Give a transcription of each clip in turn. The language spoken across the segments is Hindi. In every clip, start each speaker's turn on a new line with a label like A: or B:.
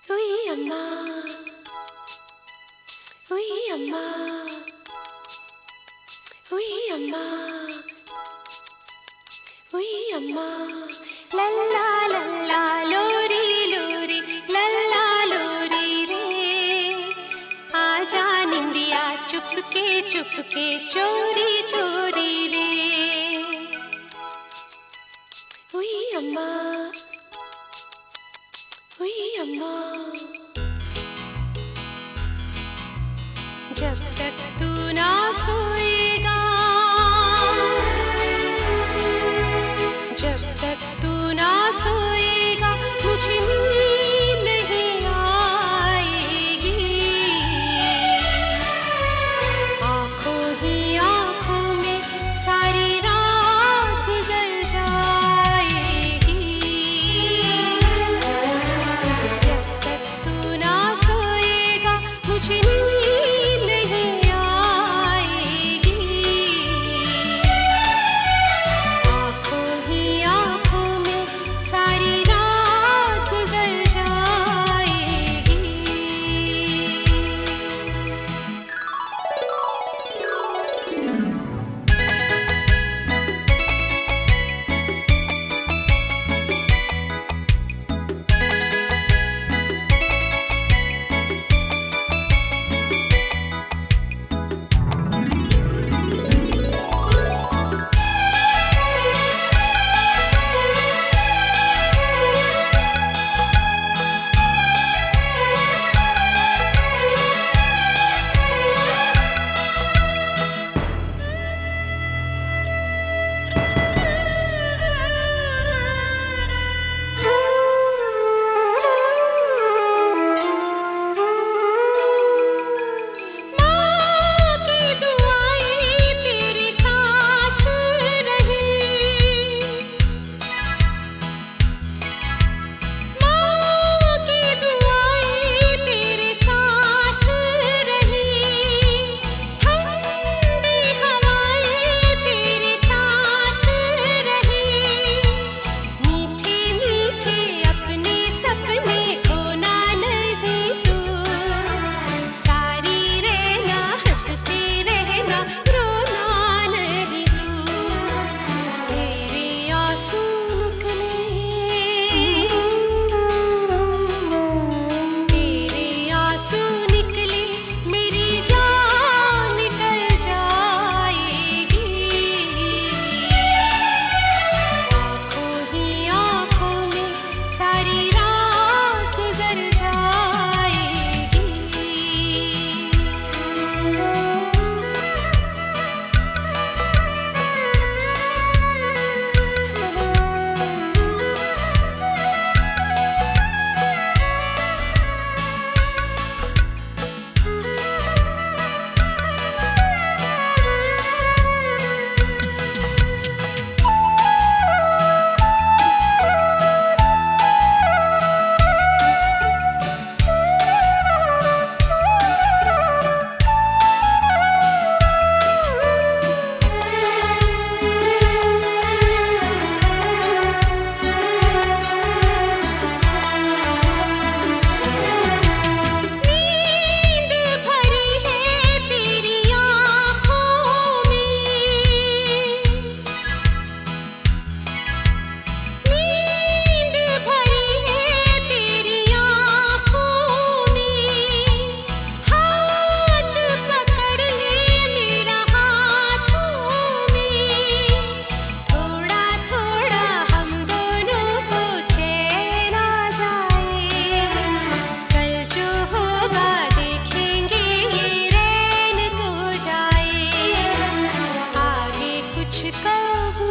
A: Uy, amma. Uy, amma. Uy, amma. Uy, amma. La la la la, lori lori, la la lori re. आजा निंदिया चुपके चुपके चोरी चोरी रे. Uy, amma. Uy, amma. जब तक तू ना सोएगा, जब तक तू ना सोएगा, मुझे नींद नहीं आएगी. आँखों ही आँखों में सारी रात गुजर जाएगी. जब तक तू ना सोएगा, मुझे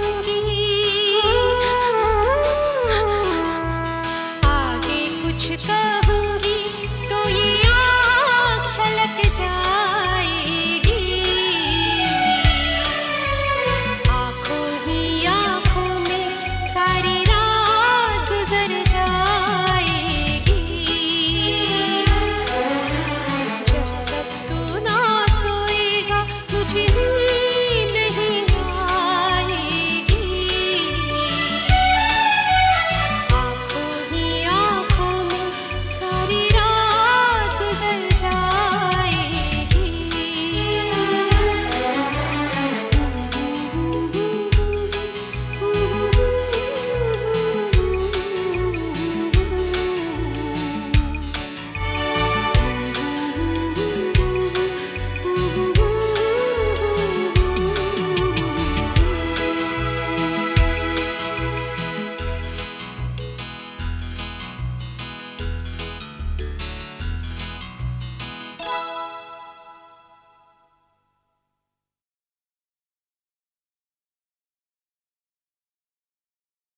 A: कुछ